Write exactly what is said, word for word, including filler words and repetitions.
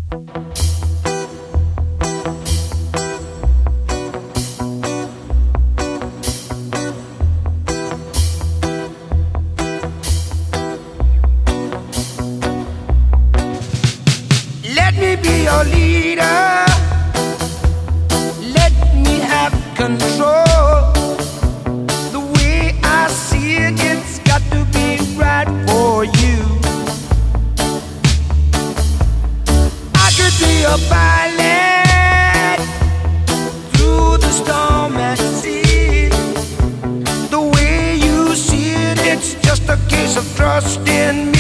Let me be your leader. Let me have control. The way I see it, it's got to be right for you. I could be a pilot through the storm at sea. The way you see it, it's just a case of trust in me.